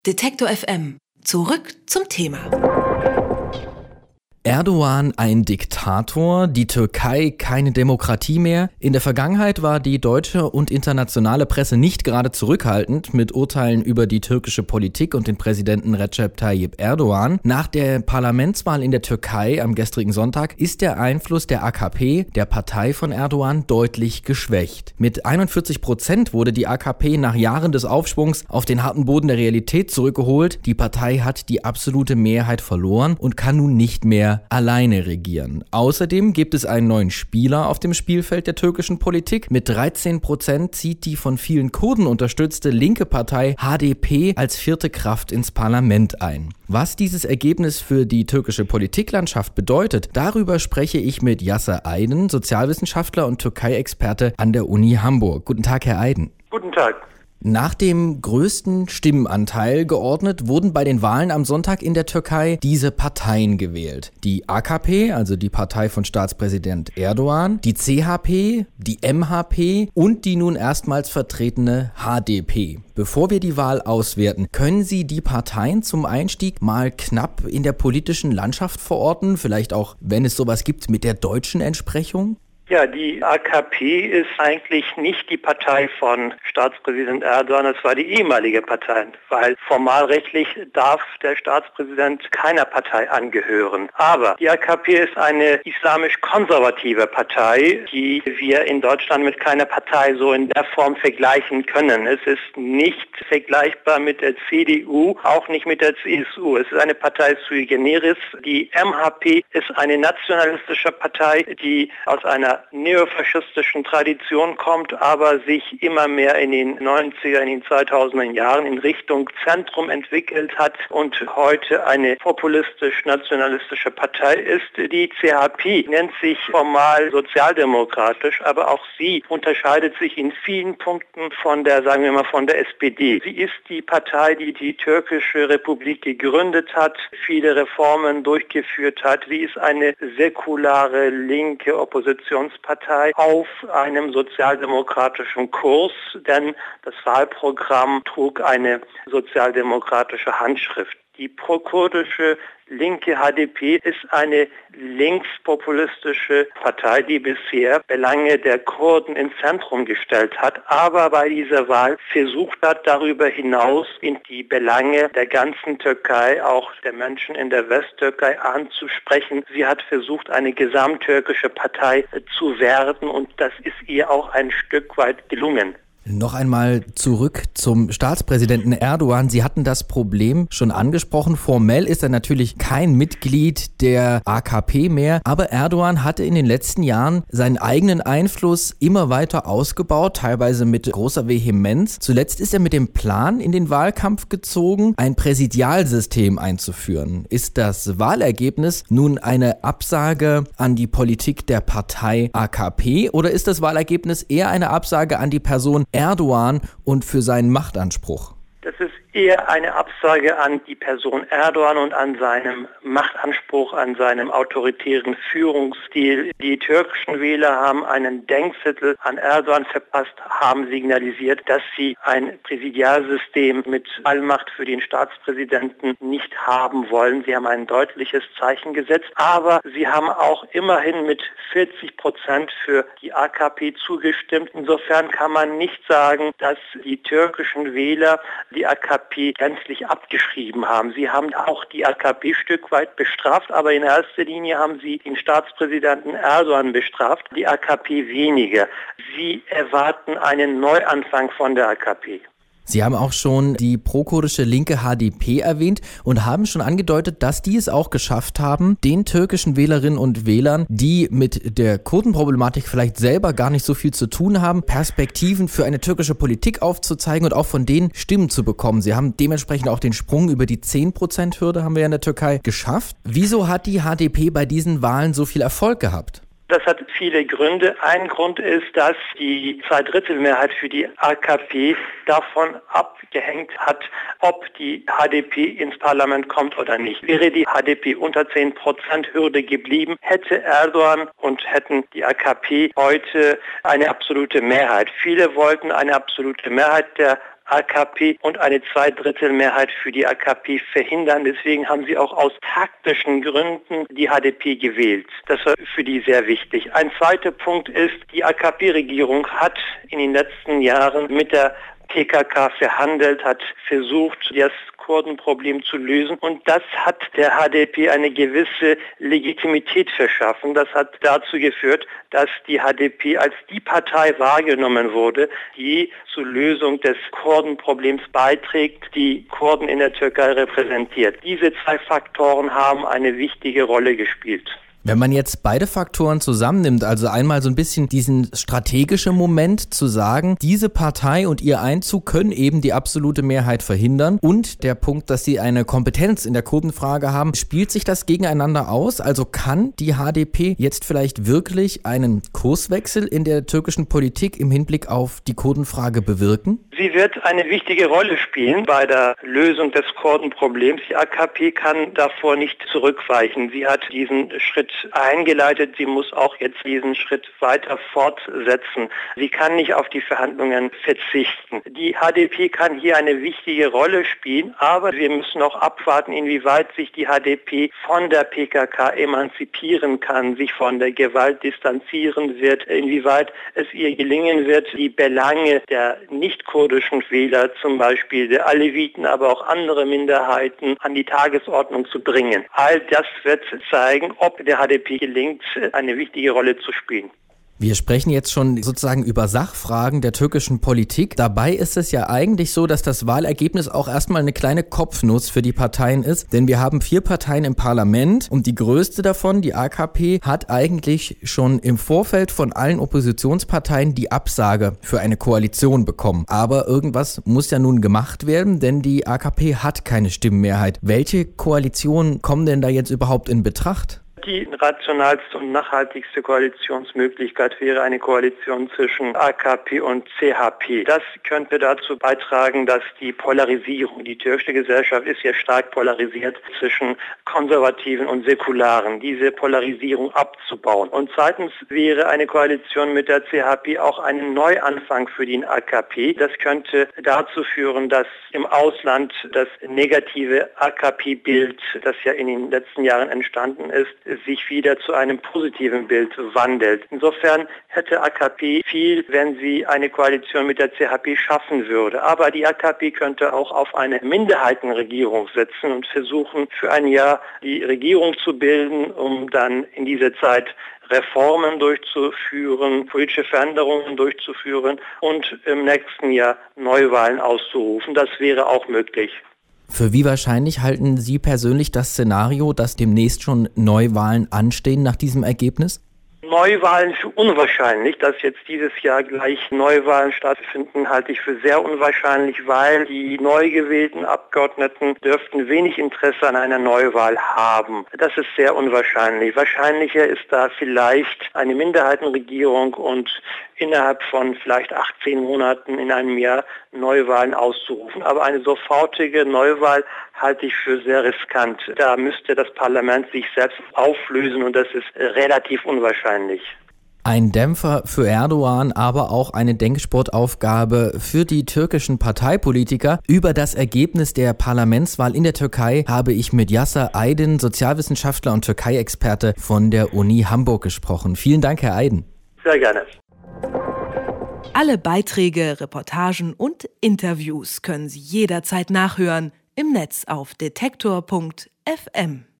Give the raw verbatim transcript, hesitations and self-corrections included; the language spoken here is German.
Detektor F M. Zurück zum Thema. Erdogan ein Diktator, die Türkei keine Demokratie mehr. In der Vergangenheit war die deutsche und internationale Presse nicht gerade zurückhaltend mit Urteilen über die türkische Politik und den Präsidenten Recep Tayyip Erdogan. Nach der Parlamentswahl in der Türkei am gestrigen Sonntag ist der Einfluss der A K P, der Partei von Erdogan, deutlich geschwächt. Mit einundvierzig Prozent wurde die A K P nach Jahren des Aufschwungs auf den harten Boden der Realität zurückgeholt. Die Partei hat die absolute Mehrheit verloren und kann nun nicht mehr alleine regieren. Außerdem gibt es einen neuen Spieler auf dem Spielfeld der türkischen Politik. Mit dreizehn Prozent zieht die von vielen Kurden unterstützte linke Partei H D P als vierte Kraft ins Parlament ein. Was dieses Ergebnis für die türkische Politiklandschaft bedeutet, darüber spreche ich mit Yasser Aydin, Sozialwissenschaftler und Türkei-Experte an der Uni Hamburg. Guten Tag, Herr Aydin. Guten Tag. Nach dem größten Stimmenanteil geordnet wurden bei den Wahlen am Sonntag in der Türkei diese Parteien gewählt. Die A K P, also die Partei von Staatspräsident Erdogan, die C H P, die M H P und die nun erstmals vertretene H D P. Bevor wir die Wahl auswerten, können Sie die Parteien zum Einstieg mal knapp in der politischen Landschaft verorten? Vielleicht auch, wenn es sowas gibt, mit der deutschen Entsprechung? Ja, die A K P ist eigentlich nicht die Partei von Staatspräsident Erdogan, es war die ehemalige Partei, weil formalrechtlich darf der Staatspräsident keiner Partei angehören. Aber die A K P ist eine islamisch-konservative Partei, die wir in Deutschland mit keiner Partei so in der Form vergleichen können. Es ist nicht vergleichbar mit der C D U, auch nicht mit der C S U. Es ist eine Partei sui generis. Die M H P ist eine nationalistische Partei, die aus einer neofaschistischen Tradition kommt, aber sich immer mehr in den neunziger, in den zweitausender Jahren in Richtung Zentrum entwickelt hat und heute eine populistisch-nationalistische Partei ist. Die C H P nennt sich formal sozialdemokratisch, aber auch sie unterscheidet sich in vielen Punkten von der, sagen wir mal, von der S P D. Sie ist die Partei, die die türkische Republik gegründet hat, viele Reformen durchgeführt hat. Sie ist eine säkulare linke Opposition Partei auf einem sozialdemokratischen Kurs, denn das Wahlprogramm trug eine sozialdemokratische Handschrift. Die prokurdische linke H D P ist eine linkspopulistische Partei, die bisher Belange der Kurden ins Zentrum gestellt hat, aber bei dieser Wahl versucht hat, darüber hinaus in die Belange der ganzen Türkei, auch der Menschen in der Westtürkei anzusprechen. Sie hat versucht, eine gesamttürkische Partei zu werden und das ist ihr auch ein Stück weit gelungen. Noch einmal zurück zum Staatspräsidenten Erdogan. Sie hatten das Problem schon angesprochen. Formell ist er natürlich kein Mitglied der A K P mehr, aber Erdogan hatte in den letzten Jahren seinen eigenen Einfluss immer weiter ausgebaut, teilweise mit großer Vehemenz. Zuletzt ist er mit dem Plan in den Wahlkampf gezogen, ein Präsidialsystem einzuführen. Ist das Wahlergebnis nun eine Absage an die Politik der Partei A K P oder ist das Wahlergebnis eher eine Absage an die Person Erdogan und für seinen Machtanspruch? Das ist eher eine Absage an die Person Erdogan und an seinem Machtanspruch, an seinem autoritären Führungsstil. Die türkischen Wähler haben einen Denkzettel an Erdogan verpasst, haben signalisiert, dass sie ein Präsidialsystem mit Allmacht für den Staatspräsidenten nicht haben wollen. Sie haben ein deutliches Zeichen gesetzt, aber sie haben auch immerhin mit vierzig Prozent für die A K P zugestimmt. Insofern kann man nicht sagen, dass die türkischen Wähler die A K P gänzlich abgeschrieben haben. Sie haben auch die A K P Stück weit bestraft, aber in erster Linie haben sie den Staatspräsidenten Erdogan bestraft, die A K P weniger. Sie erwarten einen Neuanfang von der A K P. Sie haben auch schon die prokurdische linke H D P erwähnt und haben schon angedeutet, dass die es auch geschafft haben, den türkischen Wählerinnen und Wählern, die mit der Kurdenproblematik vielleicht selber gar nicht so viel zu tun haben, Perspektiven für eine türkische Politik aufzuzeigen und auch von denen Stimmen zu bekommen. Sie haben dementsprechend auch den Sprung über die zehn Prozent Hürde, haben wir ja in der Türkei, geschafft. Wieso hat die H D P bei diesen Wahlen so viel Erfolg gehabt? Das hat viele Gründe. Ein Grund ist, dass die Zweidrittelmehrheit für die A K P davon abgehängt hat, ob die H D P ins Parlament kommt oder nicht. Wäre die H D P unter zehn Prozent Hürde geblieben, hätte Erdogan und hätten die A K P heute eine absolute Mehrheit. Viele wollten eine absolute Mehrheit der A K P und eine Zweidrittelmehrheit für die A K P verhindern. Deswegen haben sie auch aus taktischen Gründen die H D P gewählt. Das war für die sehr wichtig. Ein zweiter Punkt ist, die A K P-Regierung hat in den letzten Jahren mit der P K K verhandelt, hat versucht, das Kurdenproblem zu lösen. Und das hat der H D P eine gewisse Legitimität verschaffen. Das hat dazu geführt, dass die H D P als die Partei wahrgenommen wurde, die zur Lösung des Kurdenproblems beiträgt, die Kurden in der Türkei repräsentiert. Diese zwei Faktoren haben eine wichtige Rolle gespielt. Wenn man jetzt beide Faktoren zusammennimmt, also einmal so ein bisschen diesen strategischen Moment zu sagen, diese Partei und ihr Einzug können eben die absolute Mehrheit verhindern und der Punkt, dass sie eine Kompetenz in der Kurdenfrage haben, spielt sich das gegeneinander aus? Also kann die H D P jetzt vielleicht wirklich einen Kurswechsel in der türkischen Politik im Hinblick auf die Kurdenfrage bewirken? Sie wird eine wichtige Rolle spielen bei der Lösung des Kurdenproblems. Die A K P kann davor nicht zurückweichen. Sie hat diesen Schritt eingeleitet. Sie muss auch jetzt diesen Schritt weiter fortsetzen. Sie kann nicht auf die Verhandlungen verzichten. Die H D P kann hier eine wichtige Rolle spielen, aber wir müssen auch abwarten, inwieweit sich die H D P von der P K K emanzipieren kann, sich von der Gewalt distanzieren wird, inwieweit es ihr gelingen wird, die Belange der nicht-kurdischen Wähler, zum Beispiel der Aleviten, aber auch andere Minderheiten, an die Tagesordnung zu bringen. All das wird zeigen, ob der H D P gelingt, eine wichtige Rolle zu spielen. Wir sprechen jetzt schon sozusagen über Sachfragen der türkischen Politik. Dabei ist es ja eigentlich so, dass das Wahlergebnis auch erstmal eine kleine Kopfnuss für die Parteien ist. Denn wir haben vier Parteien im Parlament und die größte davon, die A K P, hat eigentlich schon im Vorfeld von allen Oppositionsparteien die Absage für eine Koalition bekommen. Aber irgendwas muss ja nun gemacht werden, denn die A K P hat keine Stimmenmehrheit. Welche Koalitionen kommen denn da jetzt überhaupt in Betracht? Die rationalste und nachhaltigste Koalitionsmöglichkeit wäre eine Koalition zwischen A K P und C H P. Das könnte dazu beitragen, dass die Polarisierung, die türkische Gesellschaft ist ja stark polarisiert zwischen Konservativen und Säkularen, diese Polarisierung abzubauen. Und zweitens wäre eine Koalition mit der C H P auch ein Neuanfang für die A K P. Das könnte dazu führen, dass im Ausland das negative A K P-Bild, das ja in den letzten Jahren entstanden ist, sich wieder zu einem positiven Bild wandelt. Insofern hätte A K P viel, wenn sie eine Koalition mit der C H P schaffen würde. Aber die A K P könnte auch auf eine Minderheitenregierung setzen und versuchen, für ein Jahr die Regierung zu bilden, um dann in dieser Zeit Reformen durchzuführen, politische Veränderungen durchzuführen und im nächsten Jahr Neuwahlen auszurufen. Das wäre auch möglich. Für wie wahrscheinlich halten Sie persönlich das Szenario, dass demnächst schon Neuwahlen anstehen nach diesem Ergebnis? Neuwahlen für unwahrscheinlich. Dass jetzt dieses Jahr gleich Neuwahlen stattfinden, halte ich für sehr unwahrscheinlich, weil die neu gewählten Abgeordneten dürften wenig Interesse an einer Neuwahl haben. Das ist sehr unwahrscheinlich. Wahrscheinlicher ist da vielleicht eine Minderheitenregierung und innerhalb von vielleicht achtzehn Monaten in einem Jahr Neuwahlen auszurufen. Aber eine sofortige Neuwahl halte ich für sehr riskant. Da müsste das Parlament sich selbst auflösen und das ist relativ unwahrscheinlich. Ein Dämpfer für Erdogan, aber auch eine Denksportaufgabe für die türkischen Parteipolitiker. Über das Ergebnis der Parlamentswahl in der Türkei habe ich mit Yasser Aydin, Sozialwissenschaftler und Türkei-Experte von der Uni Hamburg gesprochen. Vielen Dank, Herr Aydin. Sehr gerne. Alle Beiträge, Reportagen und Interviews können Sie jederzeit nachhören im Netz auf detektor punkt f m.